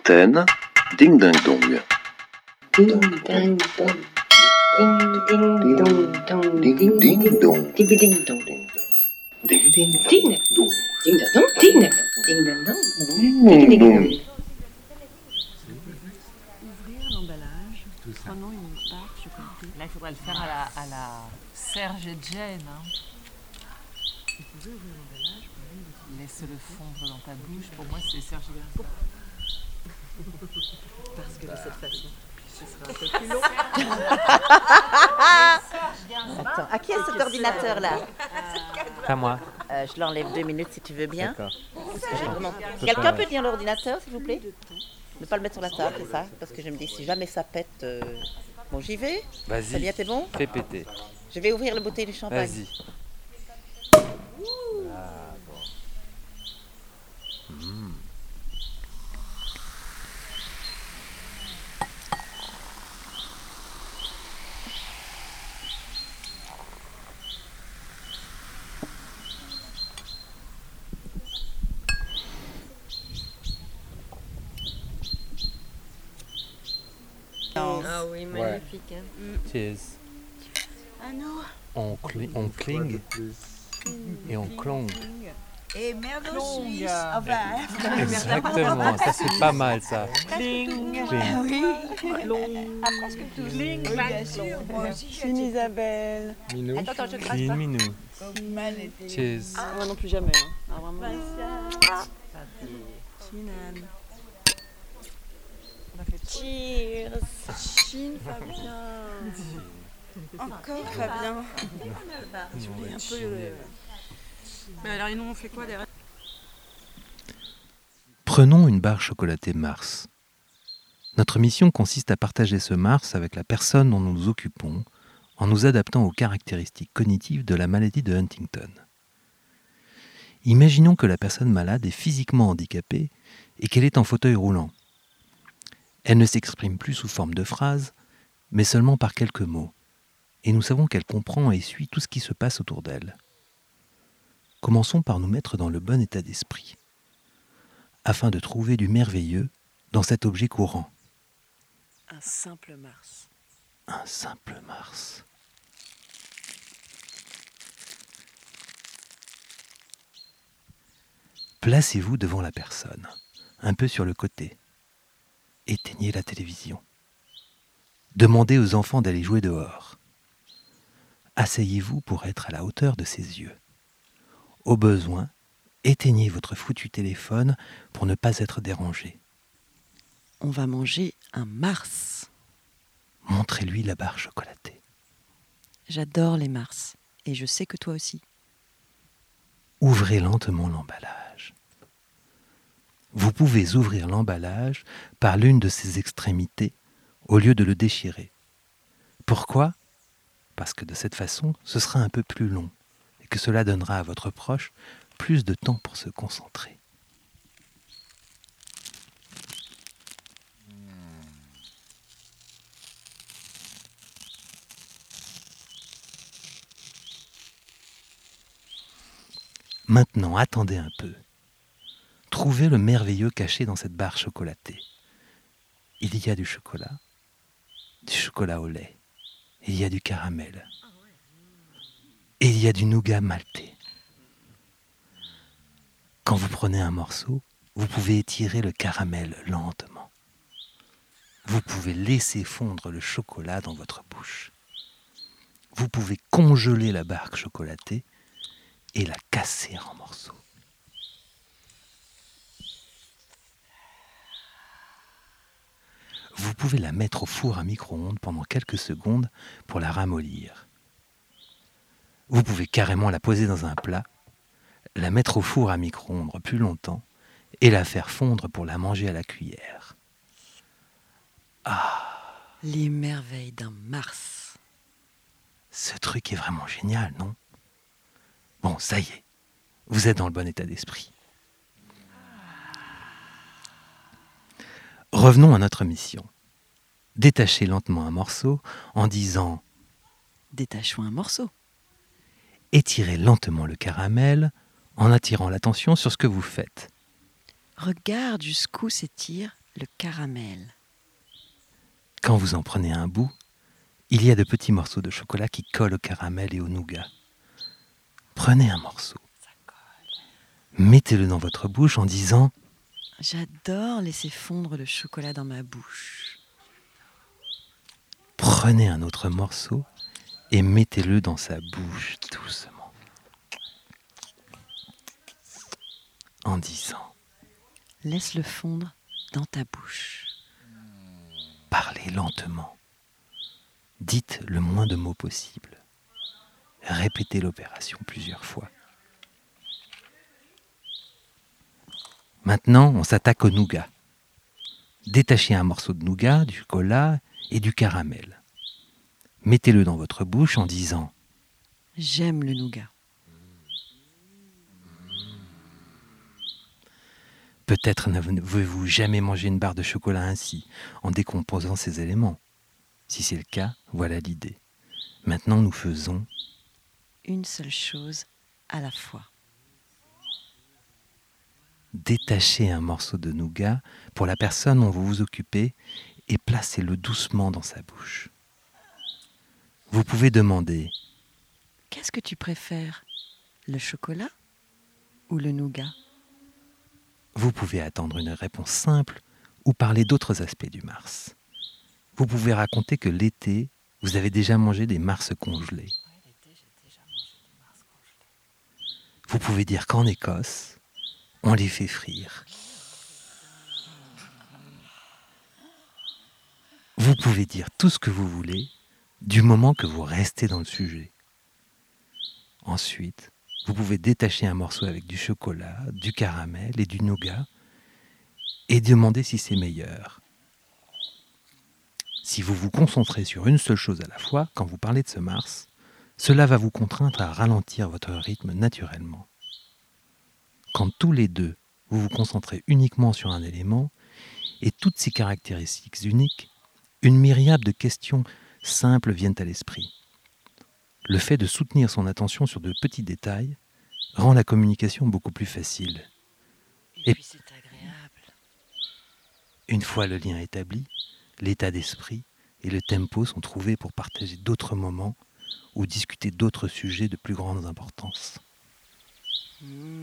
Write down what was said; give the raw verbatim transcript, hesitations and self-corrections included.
Antenne, ding ding dong. Ding ding dong. Ding ding dong dong. Ding ding dong. Ding ding dong. Ding ding Ding dong. ding dong. Ding ding dong. Ding ding dong. Ouvrir l'emballage, prenons une barre chocolatée. Là, il faudrait le faire à la, à la Serge et Jane. Hein. Vous pouvez ouvrir l'emballage, prenez une bouteille. Laisse-le fondre dans ta bouche. Pour moi, c'est Serge et Jane. Parce que de cette façon, ce sera un peu plus long. Attends, à qui est cet ordinateur-là? Pas moi. Euh, Je l'enlève deux minutes si tu veux bien. D'accord. Parce que j'ai vraiment- peux Quelqu'un pas- peut dire l'ordinateur, s'il vous plaît? Ne pas le mettre sur la table, c'est ça? Parce que je me dis, si jamais ça pète... euh, Bon, j'y vais. Vas-y. Fabien, t'es bon? Fais péter. Je vais ouvrir la bouteille du champagne. Vas-y. Ah oui, magnifique. Hein. Cheers. Ah non. On, cli- on cling et on clong. Et merde suisse. Enfin, Exactement, ça c'est pas mal ça. Cling. ah oui. Cling, Oui, bien sûr. Moi aussi, j'ai Clean Isabelle. Minou. Attends, attends, je crache Clean pas. minou. comme mal été. Cheers. Ah, moi non plus jamais. Hein. Ah, vraiment. Clean Anne. Cheers. Chine, Fabien. Encore Fabien. Un peu. euh, Mais alors, ils nous ont fait quoi derrière? Prenons une barre chocolatée Mars. Notre mission consiste à partager ce Mars avec la personne dont nous nous occupons en nous adaptant aux caractéristiques cognitives de la maladie de Huntington. Imaginons que la personne malade est physiquement handicapée et qu'elle est en fauteuil roulant. Elle ne s'exprime plus sous forme de phrases, mais seulement par quelques mots, et nous savons qu'elle comprend et suit tout ce qui se passe autour d'elle. Commençons par nous mettre dans le bon état d'esprit, afin de trouver du merveilleux dans cet objet courant. Un simple Mars. Un simple Mars. Placez-vous devant la personne, un peu sur le côté. Éteignez la télévision. Demandez aux enfants d'aller jouer dehors. Asseyez-vous pour être à la hauteur de ses yeux. Au besoin, éteignez votre foutu téléphone pour ne pas être dérangé. On va manger un Mars. Montrez-lui la barre chocolatée. J'adore les Mars. Et je sais que toi aussi. Ouvrez lentement l'emballage. Vous pouvez ouvrir l'emballage par l'une de ses extrémités au lieu de le déchirer. Pourquoi ? Parce que de cette façon, ce sera un peu plus long et que cela donnera à votre proche plus de temps pour se concentrer. Maintenant, attendez un peu. Trouvez le merveilleux caché dans cette barre chocolatée. Il y a du chocolat, du chocolat au lait, il y a du caramel, et il y a du nougat maltais. Quand vous prenez un morceau, vous pouvez étirer le caramel lentement. Vous pouvez laisser fondre le chocolat dans votre bouche. Vous pouvez congeler la barre chocolatée et la casser en morceaux. Vous pouvez la mettre au four à micro-ondes pendant quelques secondes pour la ramollir. Vous pouvez carrément la poser dans un plat, la mettre au four à micro-ondes plus longtemps et la faire fondre pour la manger à la cuillère. Ah, Les merveilles d'un Mars. ce truc est vraiment génial, non ? Bon, ça y est, vous êtes dans le bon état d'esprit. Revenons à notre mission. Détachez lentement un morceau en disant Détachons un morceau. « Étirez lentement le caramel en attirant l'attention sur ce que vous faites. Regarde jusqu'où s'étire le caramel. Quand vous en prenez un bout, il y a de petits morceaux de chocolat qui collent au caramel et au nougat. Prenez un morceau. Mettez-le dans votre bouche en disant « J'adore laisser fondre le chocolat dans ma bouche. » Prenez un autre morceau et mettez-le dans sa bouche doucement. En disant « Laisse-le fondre dans ta bouche. » Parlez lentement. Dites le moins de mots possible. Répétez l'opération plusieurs fois. Maintenant, on s'attaque au nougat. Détachez un morceau de nougat, du chocolat et du caramel. Mettez-le dans votre bouche en disant « J'aime le nougat. » Peut-être n'avez-vous jamais mangé une barre de chocolat ainsi, en décomposant ses éléments. Si c'est le cas, voilà l'idée. Maintenant, nous faisons une seule chose à la fois. Détachez un morceau de nougat pour la personne dont vous vous occupez et placez-le doucement dans sa bouche. Vous pouvez demander « Qu'est-ce que tu préfères, le chocolat ou le nougat ?» Vous pouvez attendre une réponse simple ou parler d'autres aspects du Mars. Vous pouvez raconter que l'été, vous avez déjà mangé des Mars congelés. Vous pouvez dire qu'en Écosse, on les fait frire. Vous pouvez dire tout ce que vous voulez, du moment que vous restez dans le sujet. Ensuite, vous pouvez détacher un morceau avec du chocolat, du caramel et du nougat et demander si c'est meilleur. Si vous vous concentrez sur une seule chose à la fois quand vous parlez de ce Mars, cela va vous contraindre à ralentir votre rythme naturellement. Quand tous les deux, vous vous concentrez uniquement sur un élément et toutes ses caractéristiques uniques, une myriade de questions simples viennent à l'esprit. Le fait de soutenir son attention sur de petits détails rend la communication beaucoup plus facile. Et, et puis c'est agréable. Une fois le lien établi, l'état d'esprit et le tempo sont trouvés pour partager d'autres moments ou discuter d'autres sujets de plus grande importance. Mmh.